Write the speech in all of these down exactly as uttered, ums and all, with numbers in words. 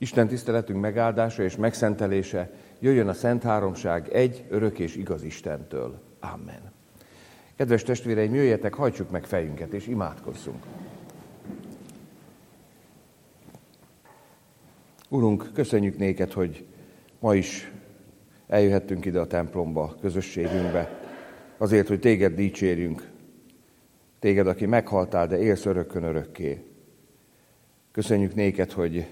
Isten tiszteletünk megáldása és megszentelése jöjjön a Szent Háromság egy örök és igaz Istentől. Amen. Kedves testvéreim, jöjjetek, hajtsuk meg fejünket és imádkozzunk. Urunk, köszönjük néked, hogy ma is eljöhettünk ide a templomba, közösségünkbe, azért, hogy téged dicsérjünk, téged, aki meghaltál, de élsz örökkön örökké. Köszönjük néked, hogy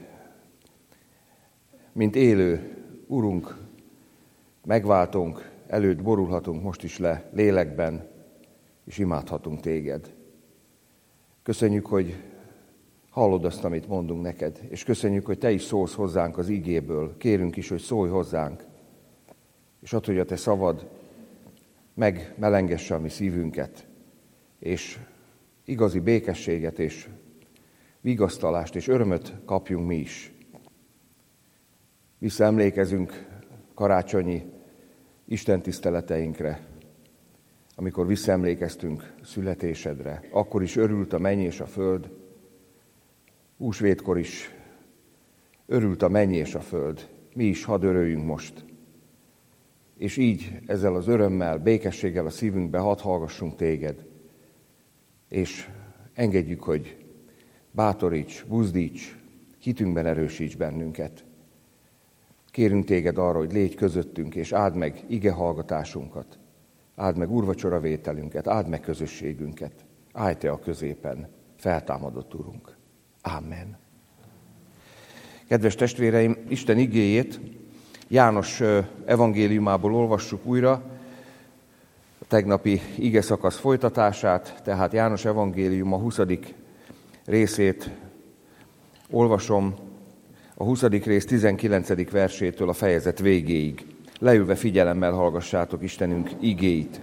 mint élő Urunk, megváltunk, előtt borulhatunk most is le lélekben, és imádhatunk téged. Köszönjük, hogy hallod azt, amit mondunk neked, és köszönjük, hogy te is szólsz hozzánk az igéből. Kérünk is, hogy szólj hozzánk, és add, hogy a te szavad megmelengesse a mi szívünket, és igazi békességet, és vigasztalást, és örömöt kapjunk mi is. Visszaemlékezünk karácsonyi istentiszteleteinkre, amikor visszaemlékeztünk születésedre, akkor is örült a menny és a föld, húsvétkor is örült a menny és a föld, mi is hadd örüljünk most. És így ezzel az örömmel, békességgel a szívünkbe hadd hallgassunk téged, és engedjük, hogy bátoríts, buzdíts, hitünkben erősíts bennünket. Kérünk téged arra, hogy légy közöttünk, és áld meg ige hallgatásunkat, áld meg úrvacsora vételünket, áld meg közösségünket, állj te a középen, feltámadott Urunk. Amen. Kedves testvéreim, Isten igéjét János evangéliumából olvassuk újra, a tegnapi ige szakasz folytatását, tehát János evangélium a huszadik részét olvasom, a huszadik rész tizenkilencedik versétől a fejezet végéig. Leülve figyelemmel hallgassátok Istenünk igéit.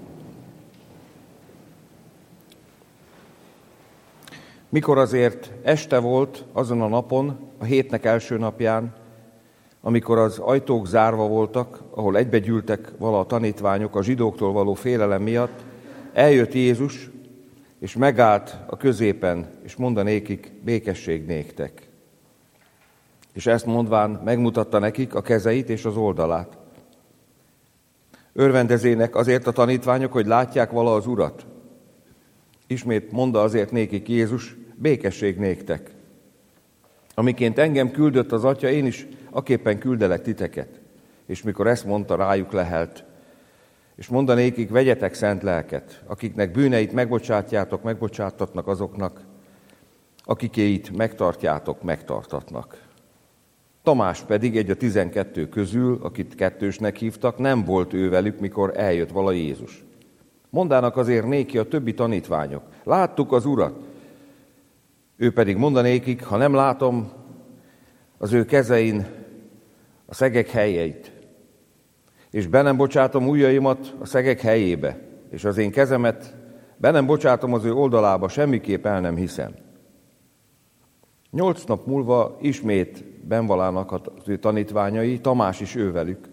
Mikor azért este volt azon a napon, a hétnek első napján, amikor az ajtók zárva voltak, ahol egybegyűltek vala a tanítványok a zsidóktól való félelem miatt, eljött Jézus, és megállt a középen, és mondanékik, békesség néktek. És ezt mondván megmutatta nekik a kezeit és az oldalát. Örvendezének azért a tanítványok, hogy látják vala az Urat. Ismét mondta azért nékik Jézus, békesség néktek. Amiként engem küldött az Atya, én is aképpen küldelek titeket. És mikor ezt mondta, rájuk lehelt. És mondanékik, vegyetek szent lelket, akiknek bűneit megbocsátjátok, megbocsátatnak azoknak, akikéit megtartjátok, megtartatnak. Tamás pedig, egy a tizenkettő közül, akit kettősnek hívtak, nem volt ő velük, mikor eljött vala Jézus. Mondának azért néki a többi tanítványok, láttuk az Urat. Ő pedig mondanékik, ha nem látom az ő kezein a szegek helyeit, és be nem bocsátom ujjaimat a szegek helyébe, és az én kezemet be nem bocsátom az ő oldalába, semmiképp el nem hiszem. Nyolc nap múlva ismét benvalának az ő tanítványai, Tamás is ő velük.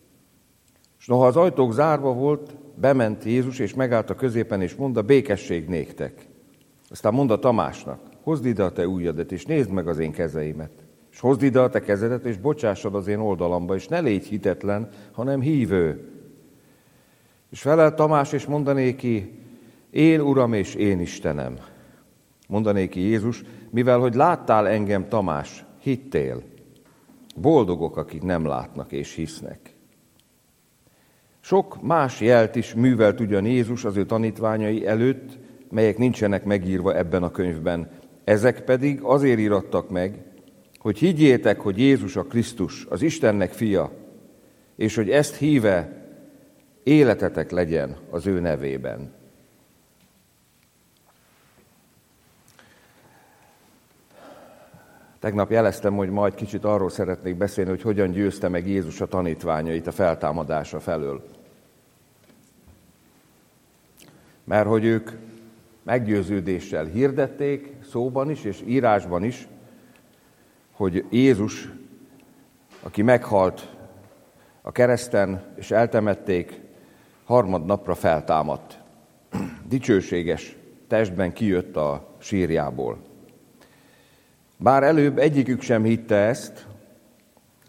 És noha az ajtók zárva volt, bement Jézus, és megállt a középen, és mondta, békesség néktek. Aztán mondta Tamásnak, hozd ide a te ujjadat, és nézd meg az én kezeimet. És hozd ide a te kezedet, és bocsássad az én oldalamba, és ne légy hitetlen, hanem hívő. És felelt Tamás, és mondanéki, én Uram és én Istenem. Mondanéki Jézus, mivel hogy láttál engem, Tamás, hittél. Boldogok, akik nem látnak és hisznek. Sok más jelt is művelt ugyan Jézus az ő tanítványai előtt, melyek nincsenek megírva ebben a könyvben. Ezek pedig azért írattak meg, hogy higgyétek, hogy Jézus a Krisztus, az Istennek fia, és hogy ezt híve életetek legyen az ő nevében. Tegnap jeleztem, hogy majd kicsit arról szeretnék beszélni, hogy hogyan győzte meg Jézus a tanítványait a feltámadása felől. Mert hogy ők meggyőződéssel hirdették, szóban is és írásban is, hogy Jézus, aki meghalt a kereszten és eltemették, harmadnapra feltámadt. Dicsőséges testben kijött a sírjából. Bár előbb egyikük sem hitte ezt,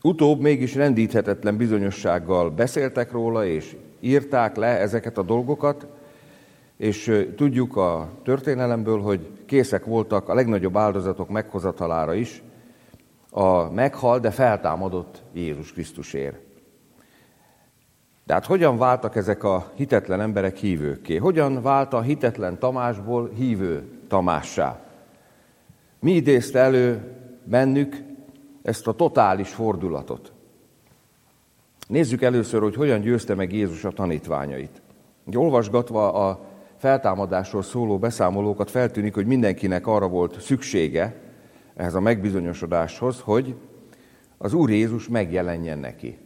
Utóbb mégis rendíthetetlen bizonyossággal beszéltek róla, és írták le ezeket a dolgokat, és tudjuk a történelemből, hogy készek voltak a legnagyobb áldozatok meghozatalára is a meghalt, de feltámadott Jézus Krisztusért. De hát hogyan váltak ezek a hitetlen emberek hívőkké? Hogyan vált a hitetlen Tamásból hívő Tamássá? Mi idézte elő bennük ezt a totális fordulatot? Nézzük először, hogy hogyan győzte meg Jézus a tanítványait. Olvasgatva a feltámadásról szóló beszámolókat feltűnik, hogy mindenkinek arra volt szüksége ehhez a megbizonyosodáshoz, hogy az Úr Jézus megjelenjen neki.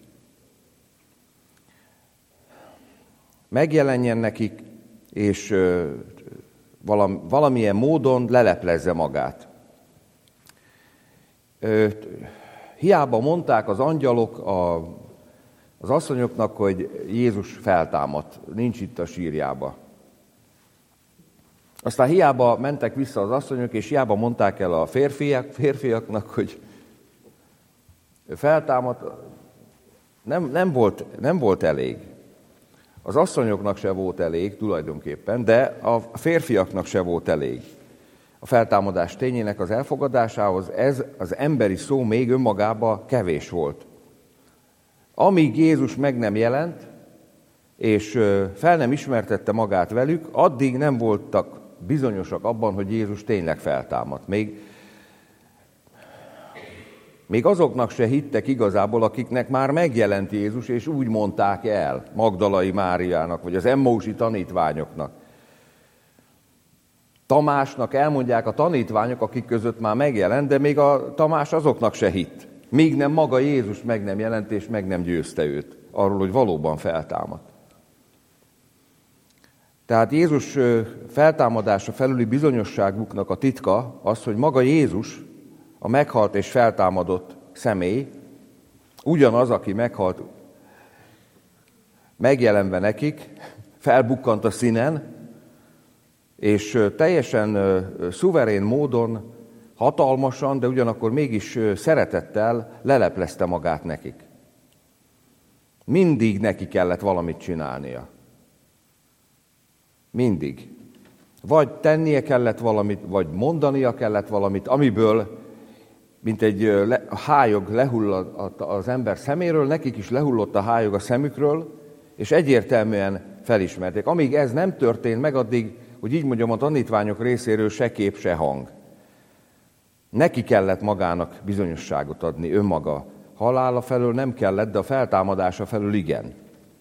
Megjelenjen nekik, és valamilyen módon leleplezze magát. Hiába mondták az angyalok a, az asszonyoknak, hogy Jézus feltámadt, nincs itt a sírjába. Aztán hiába mentek vissza az asszonyok, és hiába mondták el a férfiak, férfiaknak, hogy feltámadt, nem, nem, volt, nem volt elég. Az asszonyoknak se volt elég tulajdonképpen, de a férfiaknak se volt elég. A feltámadás tényének az elfogadásához ez az emberi szó még önmagában kevés volt. Amíg Jézus meg nem jelent, és fel nem ismertette magát velük, addig nem voltak bizonyosak abban, hogy Jézus tényleg feltámadt. Még, még azoknak se hittek igazából, akiknek már megjelent Jézus, és úgy mondták el Magdalai Máriának, vagy az emmausi tanítványoknak. Tamásnak elmondják a tanítványok, akik között már megjelent, de még a Tamás azoknak se hitt. Míg nem maga Jézus meg nem jelent, és meg nem győzte őt arról, hogy valóban feltámadt. Tehát Jézus feltámadása felüli bizonyosságuknak a titka az, hogy maga Jézus, a meghalt és feltámadott személy, ugyanaz, aki meghalt, megjelenve nekik, felbukkant a színen, és teljesen szuverén módon, hatalmasan, de ugyanakkor mégis szeretettel leleplezte magát nekik. Mindig neki kellett valamit csinálnia. Mindig. Vagy tennie kellett valamit, vagy mondania kellett valamit, amiből, mint egy le, hályog lehull az ember szeméről, nekik is lehullott a hályog a szemükről, és egyértelműen felismerték. Amíg ez nem történt meg, addig, hogy így mondjam, a tanítványok részéről se kép, se hang. Neki kellett magának bizonyosságot adni, önmaga. Halála felől nem kellett, de a feltámadása felől igen.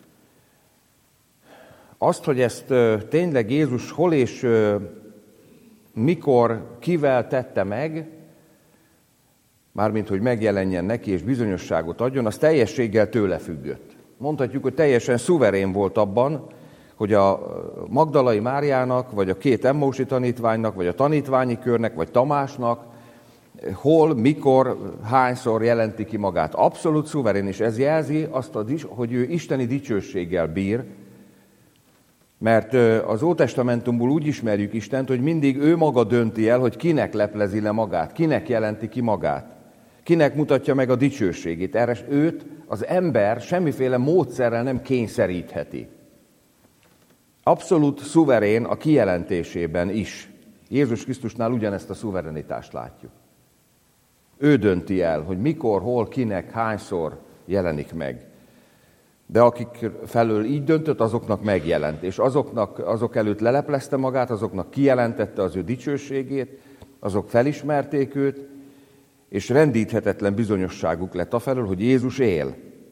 Azt, hogy ezt tényleg Jézus hol és mikor, kivel tette meg, mármint, hogy megjelenjen neki és bizonyosságot adjon, az teljességgel tőle függött. Mondhatjuk, hogy teljesen szuverén volt abban, hogy a Magdalai Máriának, vagy a két emmausi tanítványnak, vagy a tanítványi körnek, vagy Tamásnak hol, mikor, hányszor jelenti ki magát. Abszolút szuverén, és ez jelzi azt, hogy ő isteni dicsőséggel bír, mert az Ótestamentumból úgy ismerjük Istent, hogy mindig ő maga dönti el, hogy kinek leplezi le magát, kinek jelenti ki magát, kinek mutatja meg a dicsőségét. Erre őt az ember semmiféle módszerrel nem kényszerítheti. Abszolút szuverén a kijelentésében is. Jézus Krisztusnál ugyanezt a szuverenitást látjuk. Ő dönti el, hogy mikor, hol, kinek, hányszor jelenik meg. De akik felől így döntött, azoknak megjelent, és azoknak, azok előtt leleplezte magát, azoknak kijelentette az ő dicsőségét, azok felismerték őt, és rendíthetetlen bizonyosságuk lett afelől, hogy Jézus él.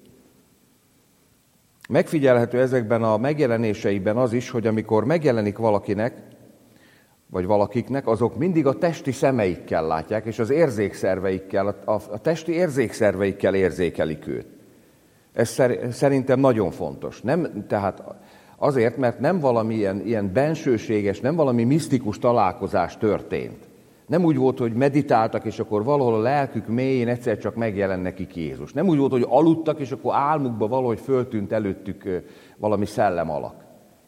Megfigyelhető ezekben a megjelenéseiben az is, hogy amikor megjelenik valakinek, vagy valakiknek, azok mindig a testi szemeikkel látják, és az érzékszerveikkel, a, a, a testi érzékszerveikkel érzékelik őt. Ez szerintem nagyon fontos. Nem, tehát azért, mert nem valami ilyen, ilyen bensőséges, nem valami misztikus találkozás történt. Nem úgy volt, hogy meditáltak, és akkor valahol a lelkük mélyén egyszer csak megjelent nekik Jézus. Nem úgy volt, hogy aludtak, és akkor álmukban valahogy föltűnt előttük valami szellem alak.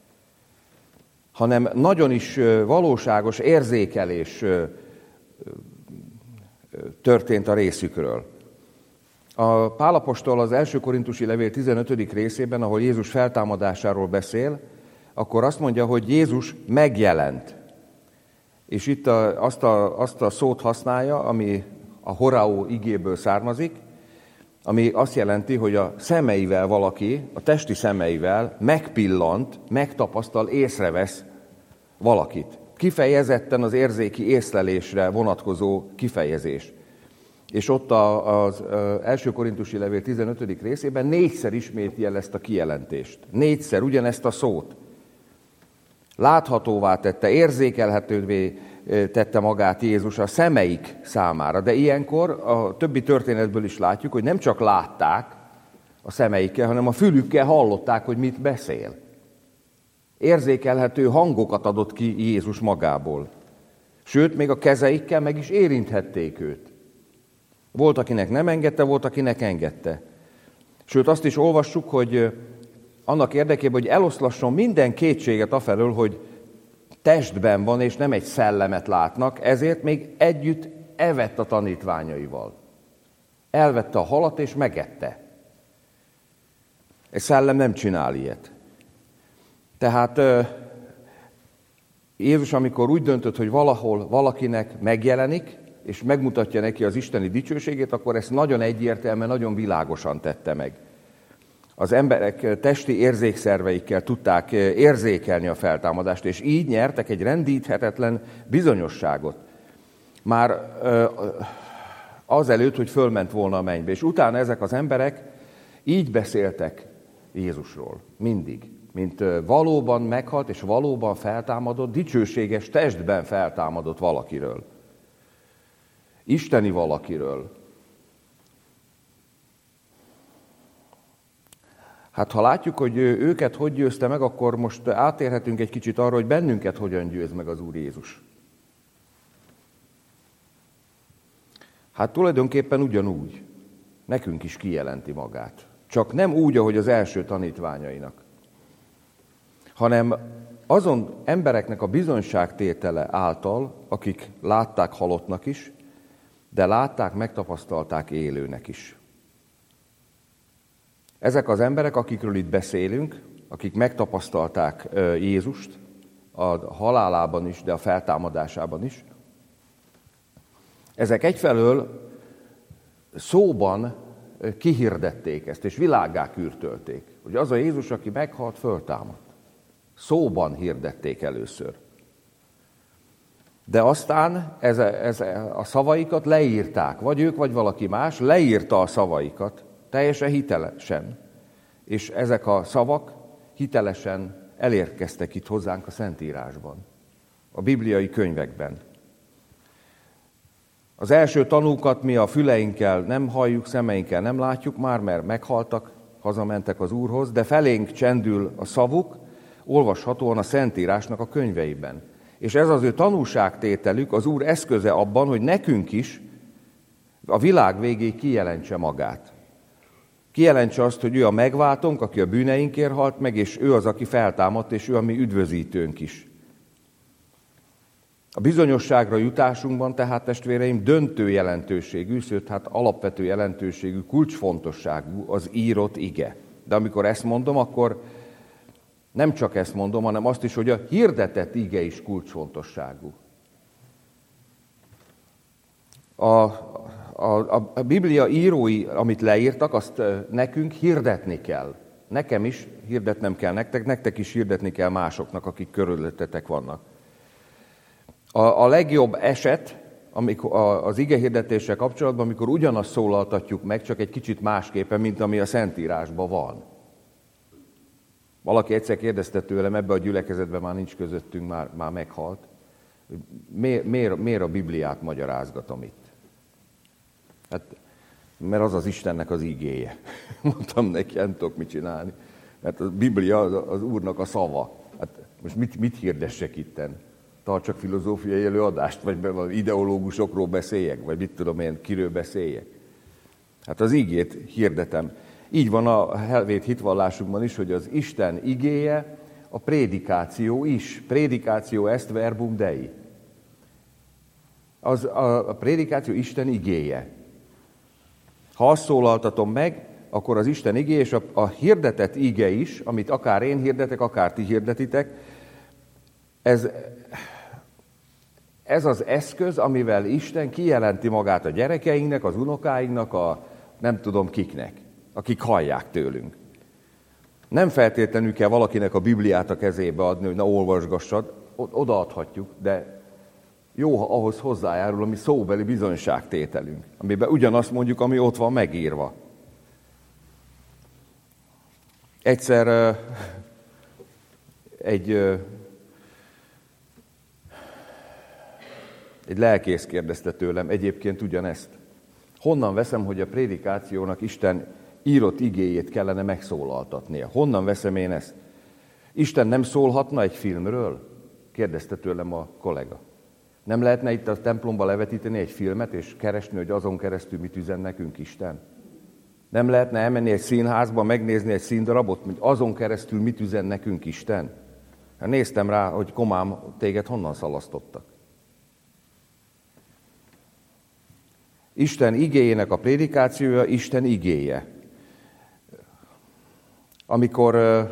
Hanem nagyon is valóságos érzékelés történt a részükről. A Pál apostol az első korintusi levél tizenötödik részében, ahol Jézus feltámadásáról beszél, akkor azt mondja, hogy Jézus megjelent. És itt a, azt, a, azt a szót használja, ami a horao igéből származik, ami azt jelenti, hogy a szemeivel valaki, a testi szemeivel megpillant, megtapasztal, észrevesz valakit. Kifejezetten az érzéki észlelésre vonatkozó kifejezés. És ott az első korintusi levél tizenötödik részében négyszer ismétli el ezt a kijelentést. Négyszer ugyanezt a szót. Láthatóvá tette, érzékelhetővé tette magát Jézus a szemeik számára. De ilyenkor a többi történetből is látjuk, hogy nem csak látták a szemeikkel, hanem a fülükkel hallották, hogy mit beszél. Érzékelhető hangokat adott ki Jézus magából. Sőt, még a kezeikkel meg is érinthették őt. Volt, akinek nem engedte, volt, akinek engedte. Sőt, azt is olvassuk, hogy annak érdekében, hogy eloszlasson minden kétséget afelől, hogy testben van, és nem egy szellemet látnak, ezért még együtt evett a tanítványaival. Elvette a halat, és megette. Egy szellem nem csinál ilyet. Tehát Jézus, amikor úgy döntött, hogy valahol valakinek megjelenik, és megmutatja neki az isteni dicsőségét, akkor ezt nagyon egyértelműen, nagyon világosan tette meg. Az emberek testi érzékszerveikkel tudták érzékelni a feltámadást, és így nyertek egy rendíthetetlen bizonyosságot. Már azelőtt, hogy fölment volna a mennybe. És utána ezek az emberek így beszéltek Jézusról. Mindig. Mint valóban meghalt és valóban feltámadott, dicsőséges testben feltámadott valakiről. Isteni valakiről. Hát ha látjuk, hogy őket hogy győzte meg, akkor most átérhetünk egy kicsit arra, hogy bennünket hogyan győz meg az Úr Jézus. Hát tulajdonképpen ugyanúgy. Nekünk is kijelenti magát. Csak nem úgy, ahogy az első tanítványainak, hanem azon embereknek a bizonyságtétele által, akik látták halottnak is, de látták, megtapasztalták élőnek is. Ezek az emberek, akikről itt beszélünk, akik megtapasztalták Jézust a halálában is, de a feltámadásában is, ezek egyfelől szóban kihirdették ezt, és világgá kürtölték, hogy az a Jézus, aki meghalt, föltámadt. Szóban hirdették először. De aztán ez, ez, a szavaikat leírták, vagy ők, vagy valaki más leírta a szavaikat, teljesen hitelesen. És ezek a szavak hitelesen elérkeztek itt hozzánk a Szentírásban, a bibliai könyvekben. Az első tanúkat mi a füleinkkel nem halljuk, szemeinkkel nem látjuk már, mert meghaltak, hazamentek az Úrhoz, de felénk csendül a szavuk, olvashatóan a Szentírásnak a könyveiben. És ez az ő tanúságtételük, az Úr eszköze abban, hogy nekünk is a világ végéig kijelentse magát. Kijelentse azt, hogy ő a megváltónk, aki a bűneinkért halt meg, és ő az, aki feltámadt, és ő a mi üdvözítőnk is. A bizonyosságra jutásunkban tehát, testvéreim, döntő jelentőségű, sőt, hát alapvető jelentőségű, kulcsfontosságú az írott ige. De amikor ezt mondom, akkor nem csak ezt mondom, hanem azt is, hogy a hirdetett ige is kulcsfontosságú. A, a, a Biblia írói, amit leírtak, azt nekünk hirdetni kell. Nekem is hirdetnem kell nektek, nektek is hirdetni kell másoknak, akik körülöttetek vannak. A, a legjobb eset amikor, az ige hirdetéssel kapcsolatban, amikor ugyanazt szólaltatjuk meg, csak egy kicsit másképpen, mint ami a Szentírásban van. Valaki egyszer kérdezte tőlem, ebbe a gyülekezetben már nincs közöttünk, már, már meghalt. Miért, miért, miért a Bibliát magyarázgatom itt? Hát, mert az az Istennek az igéje. Mondtam neki, nem tudok mit csinálni. Mert a Biblia az, az Úrnak a szava. Hát most mit, mit hirdessek itten? Tartsak filozófiai előadást, vagy ideológusokról beszéljek, vagy mit tudom én, kiről beszéljek? Hát az igét hirdetem. Így van a helvét hitvallásunkban is, hogy az Isten igéje a prédikáció is. Prédikáció est verbum Dei. Az, a, a prédikáció Isten igéje. Ha azt szólaltatom meg, akkor az Isten igéje és a, a hirdetett ige is, amit akár én hirdetek, akár ti hirdetitek, ez, ez az eszköz, amivel Isten kijelenti magát a gyerekeinknek, az unokáinknak, a nem tudom kiknek, akik hallják tőlünk. Nem feltétlenül kell valakinek a Bibliát a kezébe adni, hogy na olvasgassad, odaadhatjuk, de jó, ha ahhoz hozzájárul a mi szóbeli bizonyságtételünk, amiben ugyanazt mondjuk, ami ott van megírva. Egyszer egy, egy lelkész kérdezte tőlem egyébként ugyanezt. Honnan veszem, hogy a prédikációnak Isten írott igéjét kellene megszólaltatnia? Honnan veszem én ezt? Isten nem szólhatna egy filmről? Kérdezte tőlem a kollega. Nem lehetne itt a templomba levetíteni egy filmet, és keresni, hogy azon keresztül mit üzen nekünk Isten? Nem lehetne elmenni egy színházba, megnézni egy színdarabot, hogy azon keresztül mit üzen nekünk Isten? Hát néztem rá, hogy komám, téged honnan szalasztottak. Isten igéjének a prédikációja Isten igéje. Amikor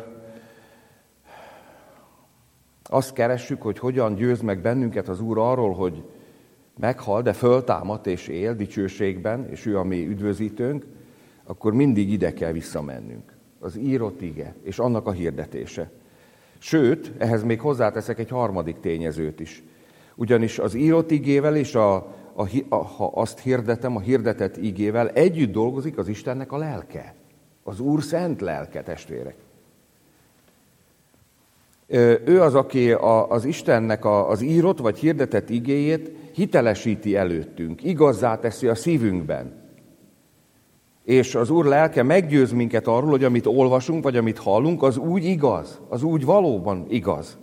azt keressük, hogy hogyan győz meg bennünket az Úr arról, hogy meghal, de föltámadt és él dicsőségben, és ő a mi üdvözítőnk, akkor mindig ide kell visszamennünk. Az írott ige, és annak a hirdetése. Sőt, ehhez még hozzáteszek egy harmadik tényezőt is. Ugyanis az írott igével és a, a, a, ha azt hirdetem, a hirdetett igével együtt dolgozik az Istennek a lelke. Az Úr szent lelke, testvérek. Ő az, aki az Istennek az írott vagy hirdetett igéjét hitelesíti előttünk, igazzá teszi a szívünkben. És az Úr lelke meggyőz minket arról, hogy amit olvasunk, vagy amit hallunk, az úgy igaz, az úgy valóban igaz.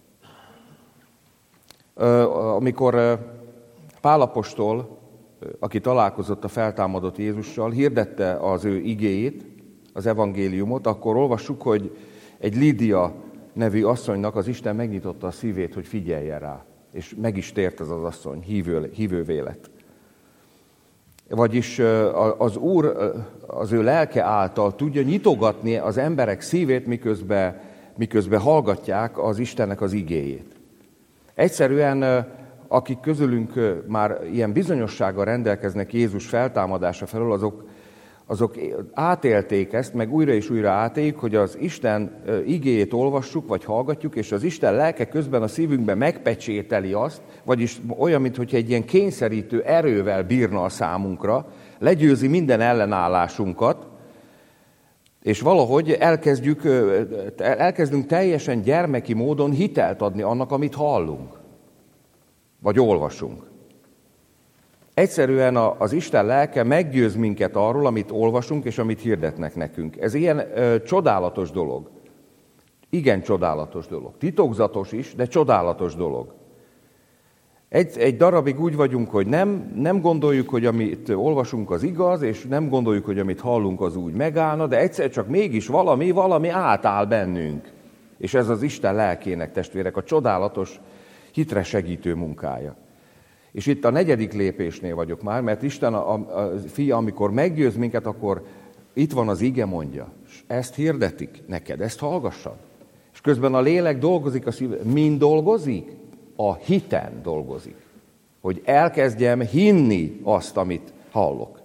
Amikor Pál apostol, aki találkozott a feltámadott Jézussal, hirdette az ő igéjét, az evangéliumot, akkor olvassuk, hogy egy Lídia nevű asszonynak az Isten megnyitotta a szívét, hogy figyeljen rá. És meg is tért ez az asszony, hívő, hívővé lett. Vagyis az Úr az ő lelke által tudja nyitogatni az emberek szívét, miközben, miközben hallgatják az Istennek az igéjét. Egyszerűen, akik közülünk már ilyen bizonyossággal rendelkeznek Jézus feltámadása felől, azok, azok átélték ezt, meg újra és újra átéljük, hogy az Isten igéjét olvassuk, vagy hallgatjuk, és az Isten lelke közben a szívünkben megpecsételi azt, vagyis olyan, mintha egy ilyen kényszerítő erővel bírna a számunkra, legyőzi minden ellenállásunkat, és valahogy elkezdjük, elkezdünk teljesen gyermeki módon hitelt adni annak, amit hallunk, vagy olvasunk. Egyszerűen az Isten lelke meggyőz minket arról, amit olvasunk, és amit hirdetnek nekünk. Ez ilyen ö, csodálatos dolog. Igen csodálatos dolog. Titokzatos is, de csodálatos dolog. Egy, egy darabig úgy vagyunk, hogy nem, nem gondoljuk, hogy amit olvasunk az igaz, és nem gondoljuk, hogy amit hallunk az úgy megállna, de egyszer csak mégis valami, valami átáll bennünk. És ez az Isten lelkének, testvérek, a csodálatos, hitre segítő munkája. És itt a negyedik lépésnél vagyok már, mert Isten a, a, a fia, amikor meggyőz minket, akkor itt van az ige, mondja. És ezt hirdetik neked, ezt hallgassad. És közben a lélek dolgozik a szív. Mind dolgozik? A hiten dolgozik. Hogy elkezdjem hinni azt, amit hallok.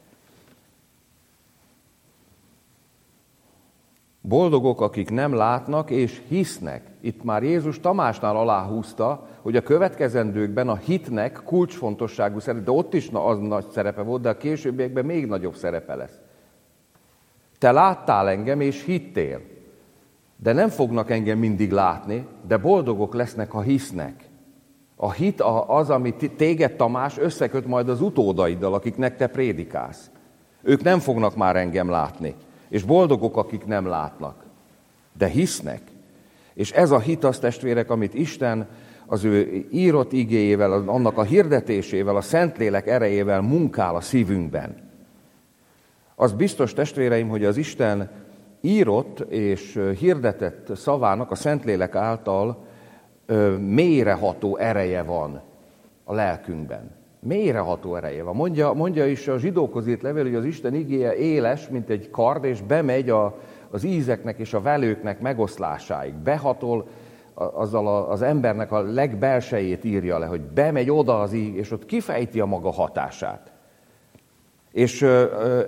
Boldogok, akik nem látnak és hisznek. Itt már Jézus Tamásnál aláhúzta, hogy a következendőkben a hitnek kulcsfontosságú szerepe, de ott is az nagy szerepe volt, de a későbbiekben még nagyobb szerepe lesz. Te láttál engem és hittél, de nem fognak engem mindig látni, de boldogok lesznek, ha hisznek. A hit az, ami téged, Tamás, összeköt majd az utódaiddal, akiknek te prédikálsz. Ők nem fognak már engem látni, és boldogok, akik nem látnak, de hisznek. És ez a hit, az, testvérek, amit Isten az ő írott igéjével, annak a hirdetésével, a Szentlélek erejével munkál a szívünkben. Az biztos, testvéreim, hogy az Isten írott és hirdetett szavának a Szentlélek által mélyreható ereje van a lelkünkben. Mélyreható ereje van. Mondja, mondja is a zsidókhoz írt levél, hogy az Isten igéje éles, mint egy kard, és bemegy a, az ízeknek és a velőknek megoszlásáig. Behatol, azzal az embernek a legbelsejét írja le, hogy bemegy oda az íg, és ott kifejti a maga hatását. És ö, ö,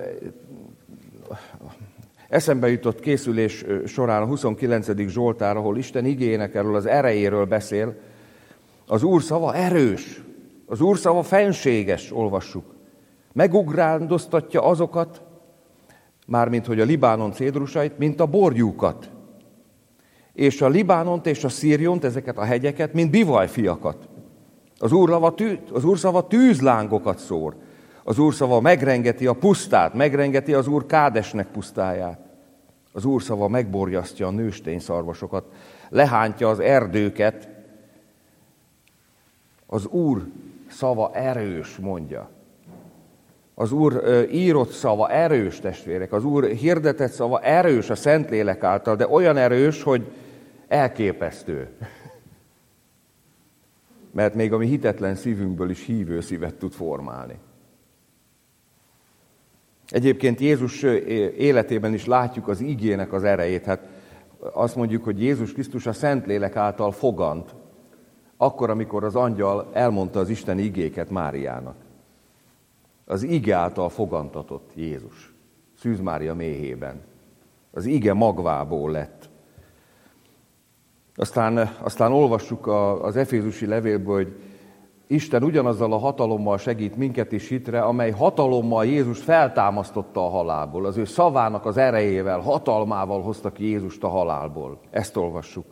eszembe jutott készülés során a huszonkilencedik Zsoltár, ahol Isten igéjének erről az erejéről beszél. Az Úr szava erős, az Úr szava fenséges, olvassuk. Megugrándoztatja azokat, mármint hogy a Libánon cédrusait, mint a borjúkat. És a Libánont és a Szírjont, ezeket a hegyeket, mint bivajfiakat. Az Úr, lava tű, az Úr szava tűzlángokat szór. Az Úr szava megrengeti a pusztát, megrengeti az Úr Kádesnek pusztáját. Az Úr szava megborjasztja a nőstényszarvasokat, lehántja az erdőket. Az Úr szava erős, mondja. Az Úr írott szava erős, testvérek. Az Úr hirdetett szava erős a Szentlélek által, de olyan erős, hogy elképesztő. Mert még a mi hitetlen szívünkből is hívő szívet tud formálni. Egyébként Jézus életében is látjuk az igének az erejét. Hát azt mondjuk, hogy Jézus Krisztus a Szentlélek által fogant, akkor, amikor az angyal elmondta az Isten igéket Máriának. Az ige által fogantatott Jézus, Szűz Mária méhében. Az ige magvából lett. Aztán, aztán olvassuk az Efézusi levélből, hogy Isten ugyanazzal a hatalommal segít minket is hitre, amely hatalommal Jézus feltámasztotta a halálból. Az ő szavának az erejével, hatalmával hozta ki Jézust a halálból. Ezt olvassuk.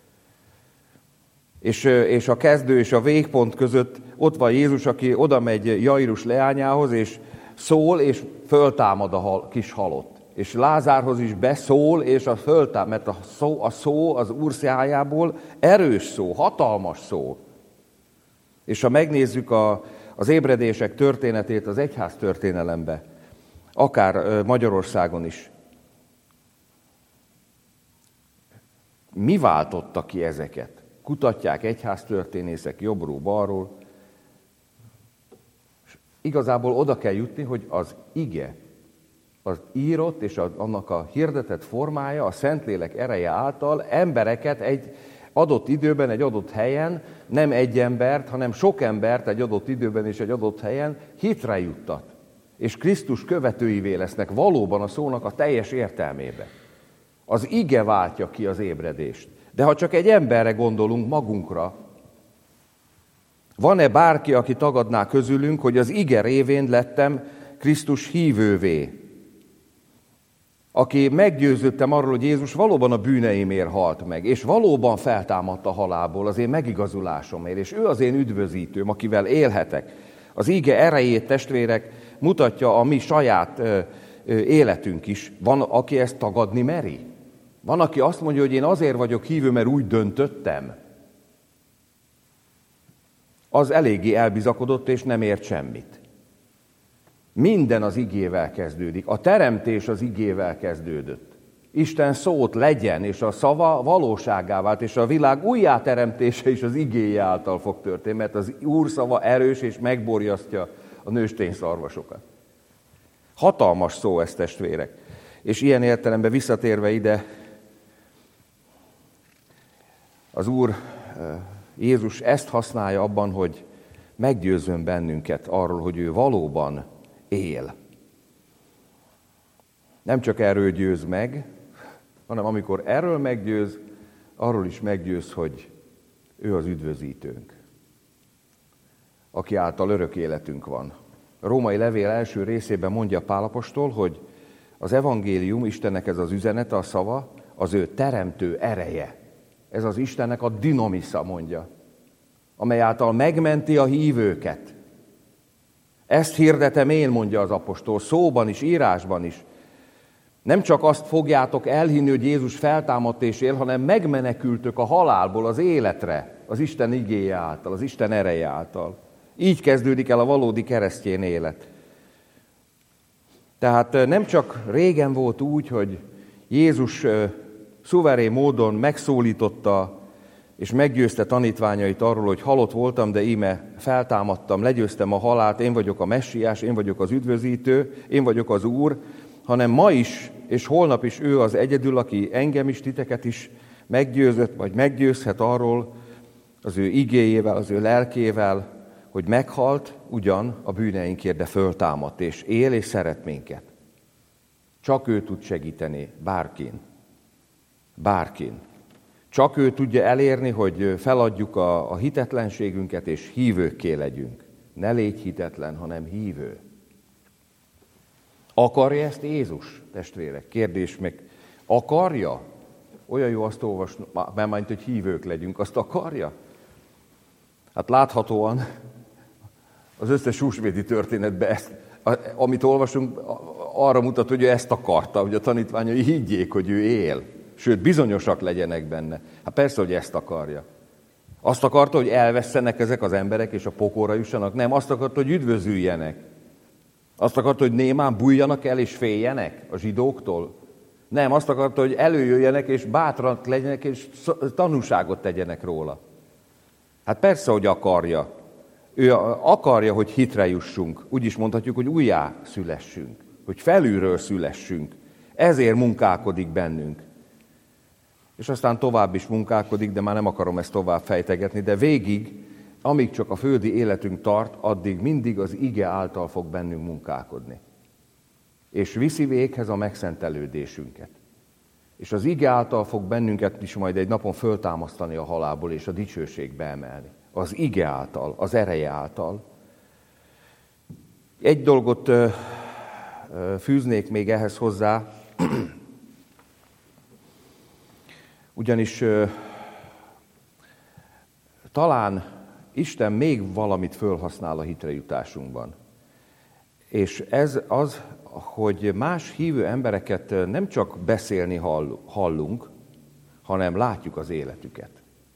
És, és a kezdő és a végpont között ott van Jézus, aki oda megy Jairus leányához, és szól, és föltámad a hal, kis halott. És Lázárhoz is beszól, és a föltámad, mert a szó, a szó az Úr szájából erős szó, hatalmas szó. És ha megnézzük a, az ébredések történetét az egyház történelembe, akár Magyarországon is, mi váltotta ki ezeket? Kutatják egyháztörténészek jobbról-balról. Igazából oda kell jutni, hogy az ige, az írott és annak a hirdetett formája, a Szentlélek ereje által embereket egy adott időben, egy adott helyen, nem egy embert, hanem sok embert egy adott időben és egy adott helyen hitre juttat. És Krisztus követőivé lesznek valóban a szónak a teljes értelmébe. Az ige váltja ki az ébredést. De ha csak egy emberre gondolunk, magunkra, van-e bárki, aki tagadná közülünk, hogy az ige révén lettem Krisztus hívővé? Aki meggyőződtem arról, hogy Jézus valóban a bűneimért halt meg, és valóban feltámadt a halálból az én megigazulásomért, és ő az én üdvözítőm, akivel élhetek. Az ige erejét, testvérek, mutatja a mi saját ö, ö, életünk is. Van, aki ezt tagadni meri? Van, aki azt mondja, hogy én azért vagyok hívő, mert úgy döntöttem. Az eléggé elbizakodott, és nem ért semmit. Minden az igével kezdődik. A teremtés az igével kezdődött. Isten szót legyen, és a szava valósággá vált, és a világ újjáteremtése is az igéje által fog történni, mert az Úr szava erős, és megborjasztja a nőstényszarvasokat. Hatalmas szó ez, testvérek. És ilyen értelemben visszatérve ide, az Úr Jézus ezt használja abban, hogy meggyőzzön bennünket arról, hogy ő valóban él. Nem csak erről győz meg, hanem amikor erről meggyőz, arról is meggyőz, hogy ő az üdvözítőnk, aki által örök életünk van. A római levél első részében mondja Pál apostol, hogy az evangélium, Istennek ez az üzenete, a szava, az ő teremtő ereje. Ez az Istennek a dinamisza, mondja, amely által megmenti a hívőket. Ezt hirdetem én, mondja az apostol, szóban is, írásban is. Nem csak azt fogjátok elhinni, hogy Jézus feltámadt és él, hanem megmenekültök a halálból az életre, az Isten igéje által, az Isten ereje által. Így kezdődik el a valódi keresztény élet. Tehát nem csak régen volt úgy, hogy Jézus szuverén módon megszólította és meggyőzte tanítványait arról, hogy halott voltam, de íme feltámadtam, legyőztem a halált, én vagyok a messiás, én vagyok az üdvözítő, én vagyok az Úr, hanem ma is, és holnap is ő az egyedül, aki engem is, titeket is meggyőzött, vagy meggyőzhet arról az ő igéjével, az ő lelkével, hogy meghalt ugyan a bűneinkért, de föltámadt, és él és szeret minket. Csak ő tud segíteni bárkin. Bárkin. Csak ő tudja elérni, hogy feladjuk a, a hitetlenségünket, és hívőkké legyünk. Ne légy hitetlen, hanem hívő. Akarja ezt Jézus, testvérek? Kérdés meg. Akarja? Olyan jó azt olvasni, mert majd, hogy hívők legyünk, azt akarja? Hát láthatóan az összes húsvéti történetben ezt, amit olvasunk, arra mutat, hogy ő ezt akarta, hogy a tanítványai higgyék, hogy ő él. Sőt, bizonyosak legyenek benne. Hát persze, hogy ezt akarja. Azt akarta, hogy elvesszenek ezek az emberek, és a pokolra jussanak? Nem, azt akarta, hogy üdvözüljenek. Azt akarta, hogy némán bújjanak el, és féljenek a zsidóktól? Nem, azt akarta, hogy előjöjjenek, és bátrak legyenek, és tanúságot tegyenek róla. Hát persze, hogy akarja. Ő akarja, hogy hitre jussunk. Úgy is mondhatjuk, hogy újjá szülessünk. Hogy felülről szülessünk. Ezért munkálkodik bennünk. És aztán tovább is munkálkodik, de már nem akarom ezt tovább fejtegetni, de végig, amíg csak a földi életünk tart, addig mindig az ige által fog bennünk munkálkodni. És viszi véghez a megszentelődésünket. És az ige által fog bennünket is majd egy napon föltámasztani a halálból, és a dicsőségbe emelni. Az ige által, az ereje által. Egy dolgot ö, ö, fűznék még ehhez hozzá, ugyanis ö, talán Isten még valamit fölhasznál a hitrejutásunkban. És ez az, hogy más hívő embereket nem csak beszélni hallunk, hanem látjuk az életüket.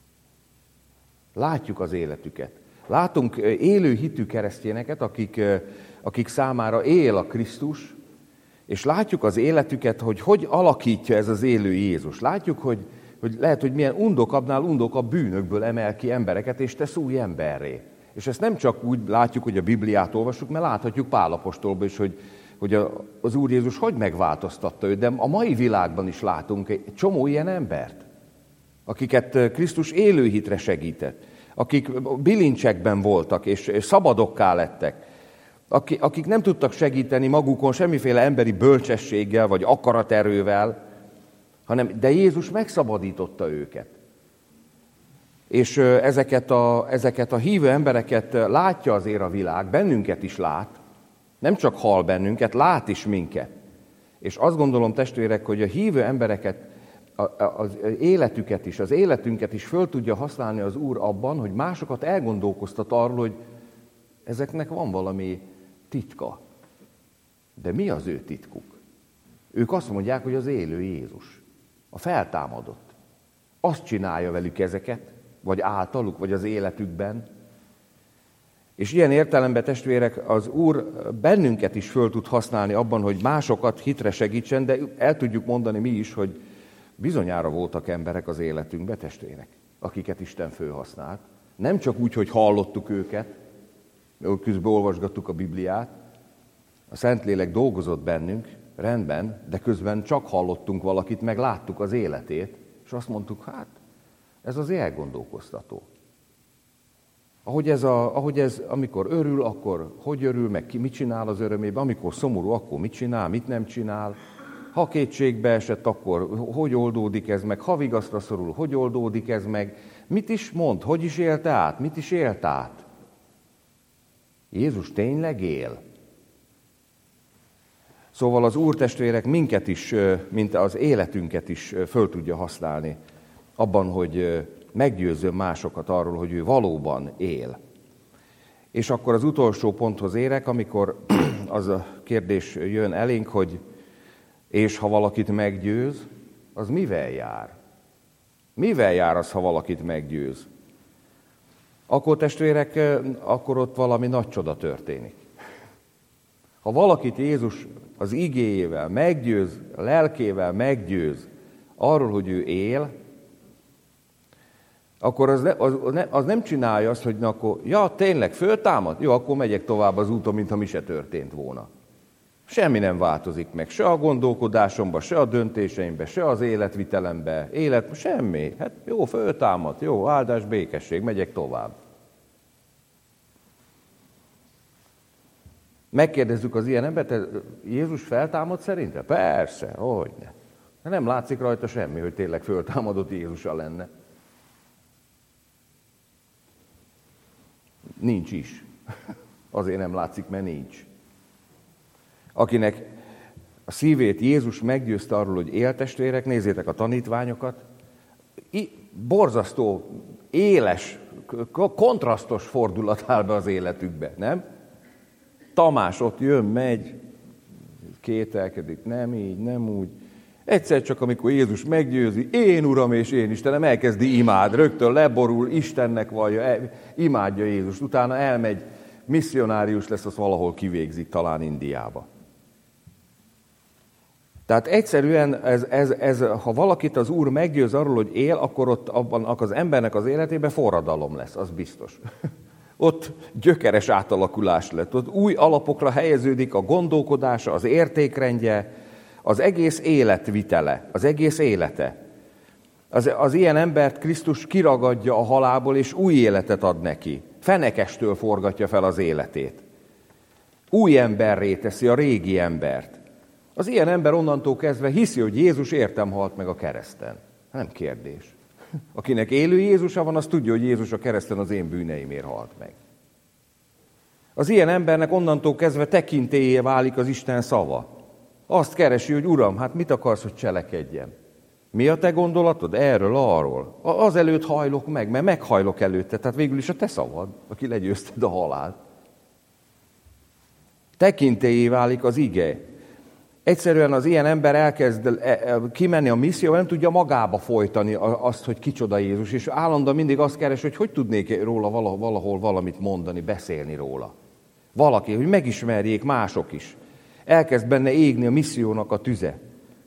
Látjuk az életüket. Látunk élő hitű keresztényeket, akik, akik számára él a Krisztus, és látjuk az életüket, hogy hogy alakítja ez az élő Jézus. Látjuk, hogy, hogy lehet, hogy milyen undokabbnál undokabb bűnökből emel ki embereket, és tesz új emberré. És ezt nem csak úgy látjuk, hogy a Bibliát olvassuk, mert láthatjuk Pál apostolban is, hogy, hogy az Úr Jézus hogy megváltoztatta őt, de a mai világban is látunk egy csomó ilyen embert, akiket Krisztus élő hitre segített, akik bilincsekben voltak, és szabadokká lettek, akik nem tudtak segíteni magukon semmiféle emberi bölcsességgel, vagy akaraterővel, hanem, de Jézus megszabadította őket. És ezeket a, ezeket a hívő embereket látja azért a világ, bennünket is lát, nem csak hall bennünket, lát is minket. És azt gondolom, testvérek, hogy a hívő embereket, az életüket is, az életünket is föl tudja használni az Úr abban, hogy másokat elgondolkoztat arról, hogy ezeknek van valami titka. De mi az ő titkuk? Ők azt mondják, hogy az élő Jézus, a feltámadott. Azt csinálja velük ezeket, vagy általuk, vagy az életükben. És ilyen értelemben, testvérek, az Úr bennünket is föl tud használni abban, hogy másokat hitre segítsen, de el tudjuk mondani mi is, hogy bizonyára voltak emberek az életünkben, testvérek, akiket Isten fölhasznált. Nem csak úgy, hogy hallottuk őket, közben olvasgattuk a Bibliát, a Szentlélek dolgozott bennünk, rendben, de közben csak hallottunk valakit, meg láttuk az életét, és azt mondtuk, hát, ez az elgondolkoztató. Ahogy ez, a, ahogy ez, amikor örül, akkor hogy örül, meg ki mit csinál az örömében, amikor szomorú, akkor mit csinál, mit nem csinál, ha kétségbe esett, akkor hogy oldódik ez meg, ha vigaszra szorul, hogy oldódik ez meg, mit is mond, hogy is élte át, mit is élt át. Jézus tényleg él. Szóval az Úr, testvérek, minket is, mint az életünket is föl tudja használni abban, hogy meggyőzzön másokat arról, hogy ő valóban él. És akkor az utolsó ponthoz érek, amikor az a kérdés jön elénk, hogy és ha valakit meggyőz, az mivel jár? Mivel jár az, ha valakit meggyőz? Akkor, testvérek, akkor ott valami nagy csoda történik. Ha valakit Jézus az igéjével meggyőz, a lelkével meggyőz arról, hogy ő él, akkor az, ne, az, az nem csinálja azt, hogy na akkor, ja, tényleg föltámad? Jó, akkor megyek tovább az úton, mintha mi se történt volna. Semmi nem változik meg, se a gondolkodásomban, se a döntéseimben, se az életvitelemben, élet, semmi. Hát jó, föltámad, jó, áldás, békesség, megyek tovább. Megkérdezzük az ilyen embert, Jézus feltámad szerinte? Persze, hogyne. Nem látszik rajta semmi, hogy tényleg föltámadott Jézusa lenne. Nincs is. Azért nem látszik, mert nincs. Akinek a szívét Jézus meggyőzte arról, hogy éltestvérek, nézzétek a tanítványokat, borzasztó, éles, kontrasztos fordulat áll be az életükbe, nem? Tamás ott jön, megy, kételkedik, nem így, nem úgy. Egyszer csak, amikor Jézus meggyőzi, én Uram és én Istenem, elkezdi imád, rögtön leborul, Istennek vallja, imádja Jézust, utána elmegy, misszionárius lesz, azt valahol kivégzik, talán Indiába. Tehát egyszerűen, ez, ez, ez, ha valakit az Úr meggyőz arról, hogy él, akkor ott abban az embernek az életében forradalom lesz, az biztos. Ott gyökeres átalakulás lett, ott új alapokra helyeződik a gondolkodása, az értékrendje, az egész életvitele, az egész élete. Az, az ilyen embert Krisztus kiragadja a halálból, és új életet ad neki. Fenekestől forgatja fel az életét. Új emberré teszi a régi embert. Az ilyen ember onnantól kezdve hiszi, hogy Jézus értem halt meg a kereszten. Nem kérdés. Akinek élő Jézusa van, az tudja, hogy Jézus a kereszten az én bűneimért halt meg. Az ilyen embernek onnantól kezdve tekintélye válik az Isten szava. Azt keresi, hogy Uram, hát mit akarsz, hogy cselekedjem? Mi a te gondolatod? Erről, arról. Azelőtt hajlok meg, mert meghajlok előtte. Tehát végül is a te szavad, aki legyőzted a halált. Tekintélyé válik az ige. Egyszerűen az ilyen ember elkezd kimenni a misszióba, nem tudja magába folytani azt, hogy kicsoda Jézus, és állandóan mindig azt keres, hogy hogy tudnék róla valahol valamit mondani, beszélni róla. Valaki, hogy megismerjék mások is. Elkezd benne égni a missziónak a tüze.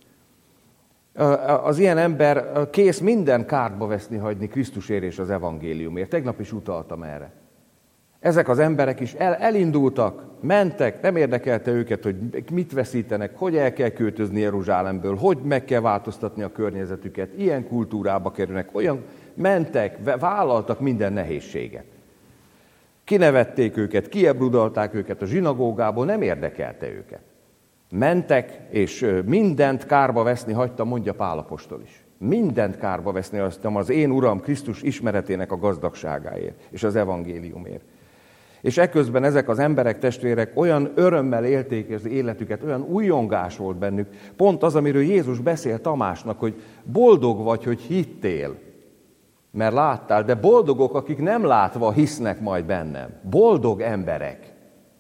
Az ilyen ember kész minden kártba veszni, hagyni Krisztusért és az evangéliumért. Tegnap is utaltam erre. Ezek az emberek is el, elindultak, mentek, nem érdekelte őket, hogy mit veszítenek, hogy el kell költözni Jeruzsálemből, hogy meg kell változtatni a környezetüket, ilyen kultúrába kerülnek, olyan mentek, vállaltak minden nehézséget. Kinevették őket, kiebrudalták őket a zsinagógából, nem érdekelte őket. Mentek, és mindent kárba veszni hagyta, mondja Pál apostol is. Mindent kárba veszni hagytam az én Uram Krisztus ismeretének a gazdagságáért, és az evangéliumért. És eközben ezek az emberek, testvérek olyan örömmel élték az életüket, olyan újongás volt bennük. Pont az, amiről Jézus beszél Tamásnak, hogy boldog vagy, hogy hittél, mert láttál, de boldogok, akik nem látva hisznek majd bennem. Boldog emberek.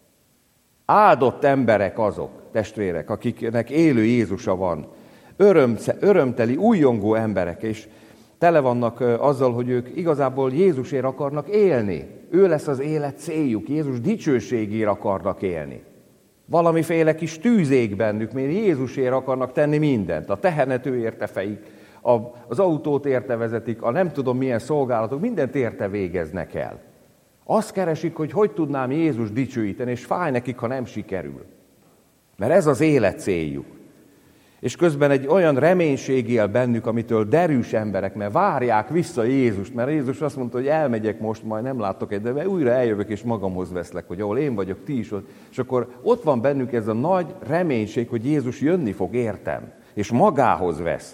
Áldott emberek azok, testvérek, akiknek élő Jézusa van. Öröm, örömteli, újongó emberek, és tele vannak azzal, hogy ők igazából Jézusért akarnak élni. Ő lesz az élet céljuk, Jézus dicsőségért akarnak élni. Valamiféle kis tűz ég bennük, mert Jézusért akarnak tenni mindent. A tehenet ő érte fejik, a, az autót érte vezetik, a nem tudom milyen szolgálatok, mindent érte végeznek el. Azt keresik, hogy hogy tudnám Jézus dicsőíteni, és fáj nekik, ha nem sikerül. Mert ez az élet céljuk. És közben egy olyan reménység él bennük, amitől derűs emberek, mert várják vissza Jézust, mert Jézus azt mondta, hogy elmegyek most, majd nem látok egy, de újra eljövök és magamhoz veszlek, hogy ahol én vagyok, ti is ott. És akkor ott van bennük ez a nagy reménység, hogy Jézus jönni fog, értem, és magához vesz.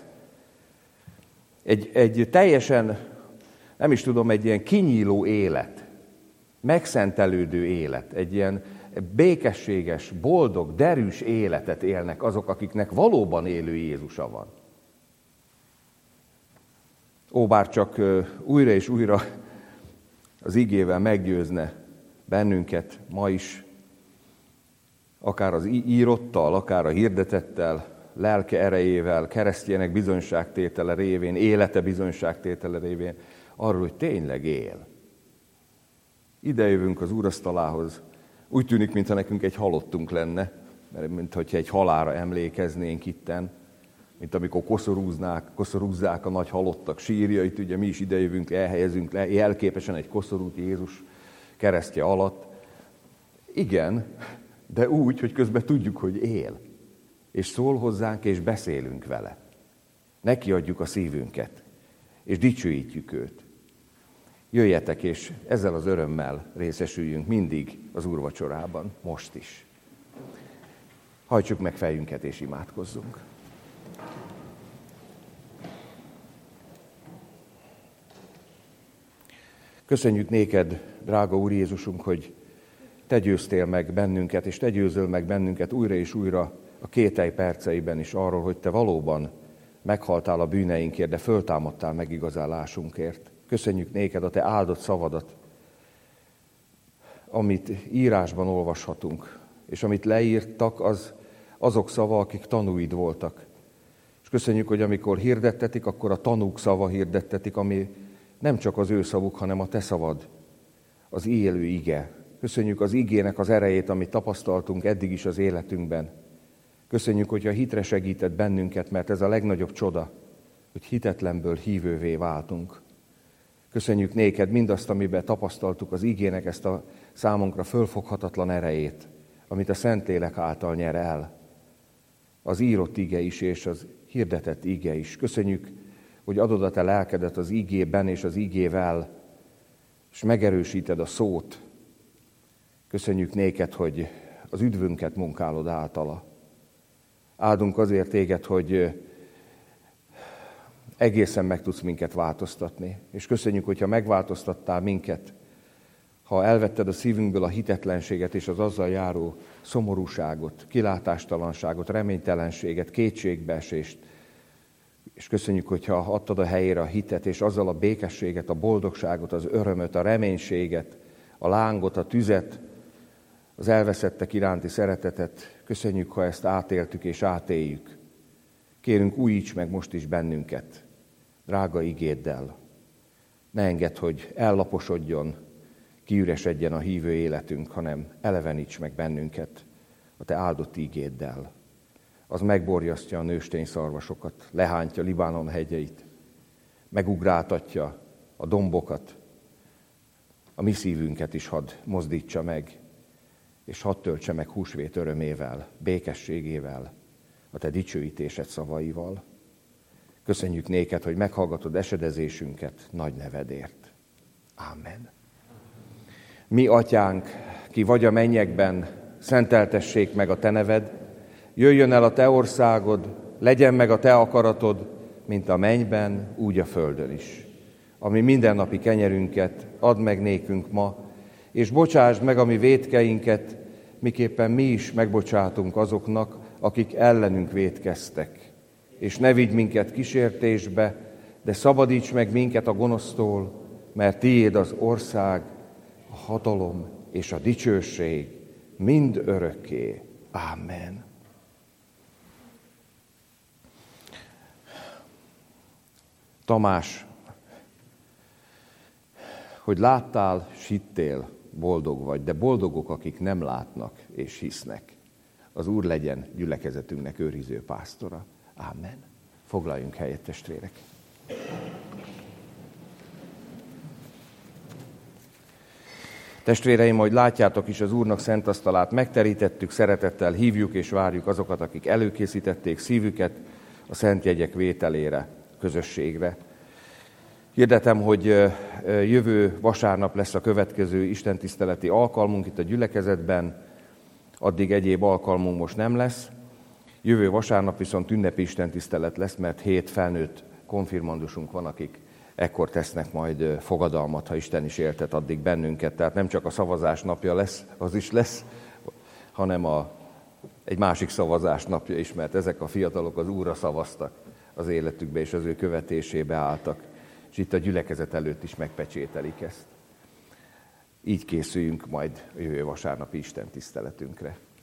Egy, egy teljesen, nem is tudom, egy ilyen kinyíló élet, megszentelődő élet, egy ilyen békességes, boldog, derűs életet élnek azok, akiknek valóban élő Jézusa van. Ó, bár csak újra és újra az igével meggyőzne bennünket ma is, akár az írottal, akár a hirdetettel, lelke erejével, keresztjének bizonyságtétele révén, élete bizonyságtétele révén, arról, hogy tényleg él. Ide jövünk az úrasztalához, úgy tűnik, mintha nekünk egy halottunk lenne, mert mintha egy halálra emlékeznénk itten. mint amikor koszorúznák, koszorúzzák a nagy halottak sírjait, ugye mi is idejövünk, elhelyezünk le, jelképesen egy koszorút Jézus keresztje alatt. Igen, de úgy, hogy közben tudjuk, hogy él, és szól hozzánk, és beszélünk vele. Neki adjuk a szívünket, és dicsőítjük őt. Jöjjetek, és ezzel az örömmel részesüljünk mindig az úrvacsorában, most is. Hajtsuk meg fejünket, és imádkozzunk. Köszönjük néked, drága Úr Jézusunk, hogy te győztél meg bennünket, és te győzöl meg bennünket újra és újra a kételj perceiben is arról, hogy te valóban meghaltál a bűneinkért, de föltámadtál megigazálásunkért. Köszönjük néked a te áldott szavadat, amit írásban olvashatunk, és amit leírtak, az azok szava, akik tanúid voltak. És köszönjük, hogy amikor hirdettetik, akkor a tanúk szava hirdettetik, ami nem csak az ő szavuk, hanem a te szavad, az élő ige. Köszönjük az igének az erejét, amit tapasztaltunk eddig is az életünkben. Köszönjük, hogy a hitre segített bennünket, mert ez a legnagyobb csoda, hogy hitetlenből hívővé váltunk. Köszönjük néked mindazt, amiben tapasztaltuk az igének ezt a számunkra fölfoghatatlan erejét, amit a Szentlélek által nyer el. Az írott ige is, és az hirdetett ige is. Köszönjük, hogy adod a te lelkedet az igében és az igével, és megerősíted a szót. Köszönjük néked, hogy az üdvünket munkálod általa. Áldunk azért téged, hogy egészen meg tudsz minket változtatni. És köszönjük, hogyha megváltoztattál minket, ha elvetted a szívünkből a hitetlenséget és az azzal járó szomorúságot, kilátástalanságot, reménytelenséget, kétségbeesést. És köszönjük, hogyha adtad a helyére a hitet, és azzal a békességet, a boldogságot, az örömöt, a reménységet, a lángot, a tüzet, az elveszettek iránti szeretetet. Köszönjük, ha ezt átéltük és átéljük. Kérünk, újíts meg most is bennünket, drága igéddel. Ne engedd, hogy ellaposodjon, kiüresedjen a hívő életünk, hanem eleveníts meg bennünket a te áldott igéddel. Az megborjasztja a nőstény szarvasokat, lehántja Libánon hegyeit, megugráltatja a dombokat, a mi szívünket is hadd mozdítsa meg, és hadd töltse meg húsvét örömével, békességével, a te dicsőítésed szavaival. Köszönjük néked, hogy meghallgatod esedezésünket nagy nevedért. Ámen. Mi atyánk, ki vagy a mennyekben, szenteltessék meg a te neved, jöjjön el a te országod, legyen meg a te akaratod, mint a mennyben, úgy a földön is. Ami mindennapi kenyerünket add meg nékünk ma, és bocsásd meg a mi vétkeinket, miképpen mi is megbocsátunk azoknak, akik ellenünk vétkeztek. És ne vigy minket kísértésbe, de szabadíts meg minket a gonosztól, mert tiéd az ország, a hatalom és a dicsőség mind örökké. Ámen. Tamás, hogy láttál, s hittél, boldog vagy, de boldogok, akik nem látnak és hisznek. Az Úr legyen gyülekezetünknek őriző pásztora. Ámen. Foglaljunk helyet, testvérek. Testvéreim, ahogy látjátok is, az Úrnak szent asztalát megterítettük, szeretettel hívjuk és várjuk azokat, akik előkészítették szívüket a szent jegyek vételére, közösségre. Hirdetem, hogy jövő vasárnap lesz a következő istentiszteleti alkalmunk itt a gyülekezetben, addig egyéb alkalmunk most nem lesz. Jövő vasárnap viszont ünnepi istentisztelet lesz, mert hét felnőtt konfirmandusunk van, akik ekkor tesznek majd fogadalmat, ha Isten is éltet addig bennünket. Tehát nem csak a szavazás napja lesz, az is lesz, hanem a, egy másik szavazás napja is, mert ezek a fiatalok az Úrra szavaztak az életükbe, és az ő követésébe álltak. És itt a gyülekezet előtt is megpecsételik ezt. Így készüljünk majd a jövő vasárnapi istentiszteletünkre.